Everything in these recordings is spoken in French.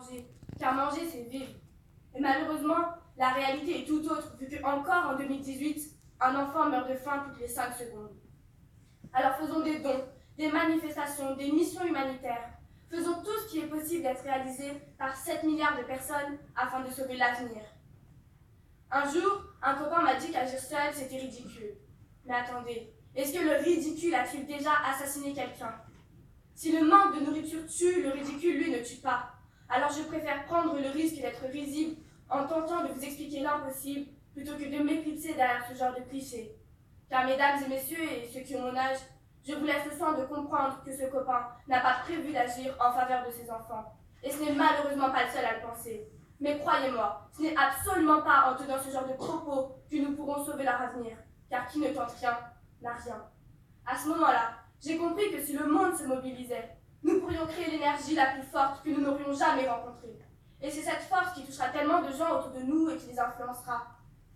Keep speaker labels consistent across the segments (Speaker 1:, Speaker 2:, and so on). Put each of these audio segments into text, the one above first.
Speaker 1: manger, car manger c'est vivre. Et malheureusement, la réalité est tout autre, vu qu'encore en 2018, un enfant meurt de faim toutes les 5 secondes. Alors faisons des dons, des manifestations, des missions humanitaires. Faisons tout ce qui est possible d'être réalisé par 7 milliards de personnes afin de sauver l'avenir. Un jour, un copain m'a dit qu'agir seul, c'était ridicule. Mais attendez, est-ce que le ridicule a-t-il déjà assassiné quelqu'un? Si le manque de nourriture tue, le ridicule, lui, ne tue pas. Alors je préfère prendre le risque d'être risible en tentant de vous expliquer l'impossible plutôt que de m'éclipser derrière ce genre de cliché. Car mesdames et messieurs et ceux qui ont mon âge, je vous laisse le soin de comprendre que ce copain n'a pas prévu d'agir en faveur de ses enfants. Et ce n'est malheureusement pas le seul à le penser. Mais croyez-moi, ce n'est absolument pas en tenant ce genre de propos que nous pourrons sauver leur avenir. Car qui ne tente rien, n'a rien. À ce moment-là, j'ai compris que si le monde se mobilisait, nous pourrions créer l'énergie la plus forte que nous n'aurions jamais rencontrée. Et c'est cette force qui touchera tellement de gens autour de nous et qui les influencera.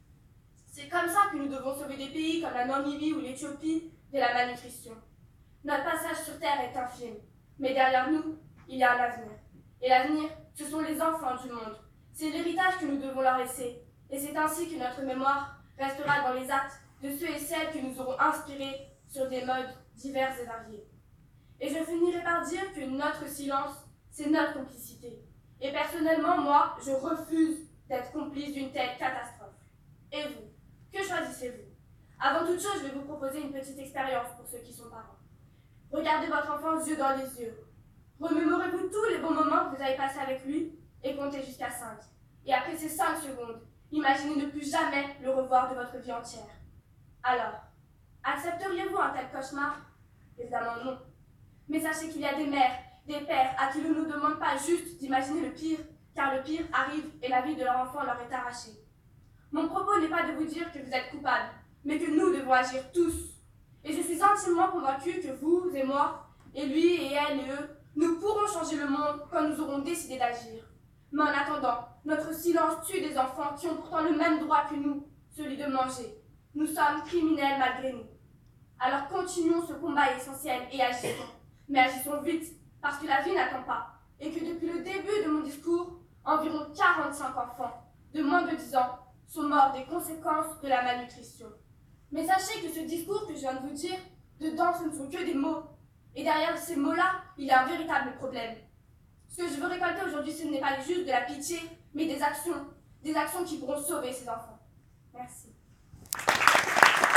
Speaker 1: C'est comme ça que nous devons sauver des pays comme la Namibie ou l'Éthiopie de la malnutrition. Notre passage sur Terre est infime, mais derrière nous, il y a un avenir. Et l'avenir, ce sont les enfants du monde. C'est l'héritage que nous devons leur laisser. Et c'est ainsi que notre mémoire restera dans les actes de ceux et celles que nous aurons inspirés sur des modes divers et variés. Et je finirai par dire que notre silence, c'est notre complicité. Et personnellement, moi, je refuse d'être complice d'une telle catastrophe. Et vous, que choisissez-vous? Avant toute chose, je vais vous proposer une petite expérience pour ceux qui sont parents. Regardez votre enfant yeux dans les yeux. Remémorez-vous tous les bons moments que vous avez passés avec lui et comptez jusqu'à 5. Et après ces 5 secondes, imaginez ne plus jamais le revoir de votre vie entière. Alors, accepteriez-vous un tel cauchemar? Évidemment non. Mais sachez qu'il y a des mères, des pères à qui l'on ne nous demande pas juste d'imaginer le pire, car le pire arrive et la vie de leur enfant leur est arrachée. Mon propos n'est pas de vous dire que vous êtes coupable, mais que nous devons agir tous. Et je suis intimement convaincue que vous et moi, et lui et elle et eux, nous pourrons changer le monde quand nous aurons décidé d'agir. Mais en attendant, notre silence tue des enfants qui ont pourtant le même droit que nous, celui de manger. Nous sommes criminels malgré nous. Alors continuons ce combat essentiel et agissons. Mais agissons vite, parce que la vie n'attend pas. Et que depuis le début de mon discours, environ 45 enfants de moins de 10 ans sont morts des conséquences de la malnutrition. Mais sachez que ce discours que je viens de vous dire, dedans ce ne sont que des mots. Et derrière ces mots-là, il y a un véritable problème. Ce que je veux récolter aujourd'hui, ce n'est pas juste de la pitié, mais des actions qui pourront sauver ces enfants. Merci.